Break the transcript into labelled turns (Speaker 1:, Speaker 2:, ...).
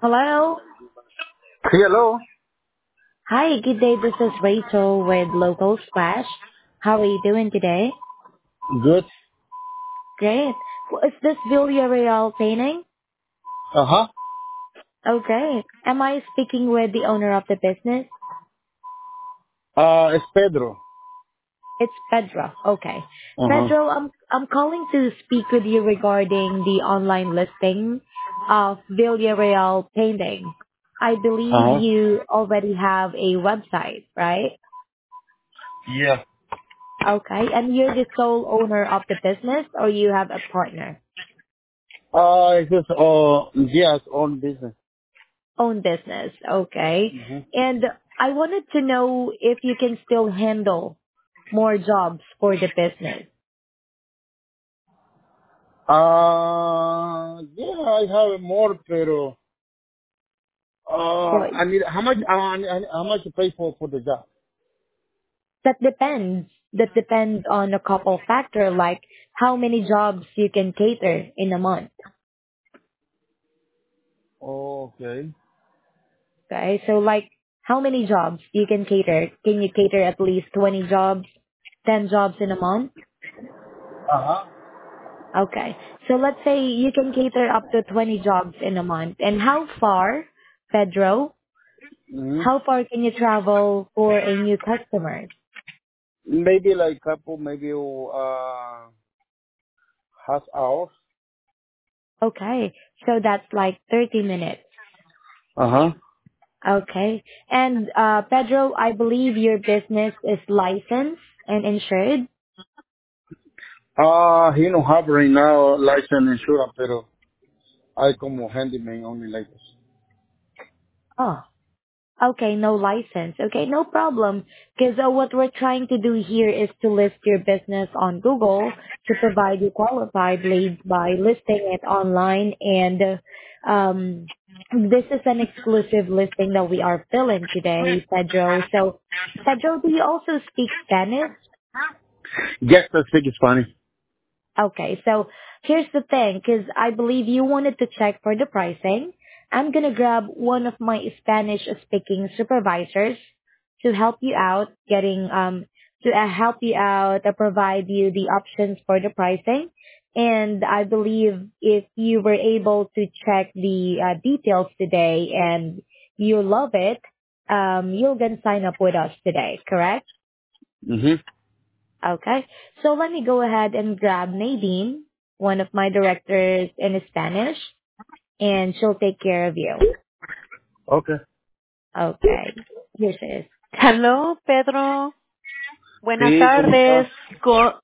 Speaker 1: Hello.
Speaker 2: Hello.
Speaker 1: Hi, good day. This is Rachel with Local Splash. How are you doing today?
Speaker 2: Good.
Speaker 1: Great. Is this Villarreal painting?
Speaker 2: Uh-huh.
Speaker 1: Okay. Am I speaking with the owner of the business?
Speaker 2: It's Pedro.
Speaker 1: It's Pedro. Okay.
Speaker 2: Uh-huh.
Speaker 1: Pedro, I'm calling to speak with you regarding the online listing of Villarreal painting. I believe
Speaker 2: Uh-huh.
Speaker 1: you already have a website, right?
Speaker 2: Yeah.
Speaker 1: Okay. And you're the sole owner of the business or you have a partner?
Speaker 2: It's just, yes, on business.
Speaker 1: Own business. Okay.
Speaker 2: Mm-hmm.
Speaker 1: And I wanted to know if you can still handle more jobs for the business.
Speaker 2: Yeah, I have more, pero,
Speaker 1: Well,
Speaker 2: I need, how much you pay for the job?
Speaker 1: that depends. That depends on a couple factor like how many jobs you can cater in a month.
Speaker 2: Okay.
Speaker 1: Okay. So like how many jobs you can cater? Can you cater at least 20 jobs, 10 jobs in a month?
Speaker 2: Uh-huh.
Speaker 1: Okay. So let's say you can cater up to 20 jobs in a month. And how far, Pedro,
Speaker 2: Mm-hmm.
Speaker 1: how far can you travel for a new customer?
Speaker 2: Maybe like couple, maybe, half hours.
Speaker 1: Okay. So that's like 30 minutes.
Speaker 2: Uh-huh.
Speaker 1: Okay. And Pedro, I believe your business is licensed and insured.
Speaker 2: He don't have right now license insurance, pero I como handyman only like this.
Speaker 1: Oh, okay, no license. Okay, no problem. Because what we're trying to do here is to list your business on Google to provide you qualified leads by listing it online. And this is an exclusive listing that we are filling today, Pedro. So, Pedro, do you also speak Spanish?
Speaker 2: Yes, I speak Spanish.
Speaker 1: Okay, so here's the thing, because I believe you wanted to check for the pricing. I'm gonna grab one of my Spanish-speaking supervisors to help you out help you out provide you the options for the pricing. And I believe if you were able to check the details today and you love it, you're gonna sign up with us today, correct?
Speaker 2: Mm-hmm.
Speaker 1: Okay. So let me go ahead and grab Nadine, one of my directors in Spanish, and she'll take care of you.
Speaker 2: Okay.
Speaker 1: Okay. Here she is.
Speaker 3: Hello, Pedro. Buenas
Speaker 2: Sí, ¿cómo
Speaker 3: tardes.
Speaker 2: estás?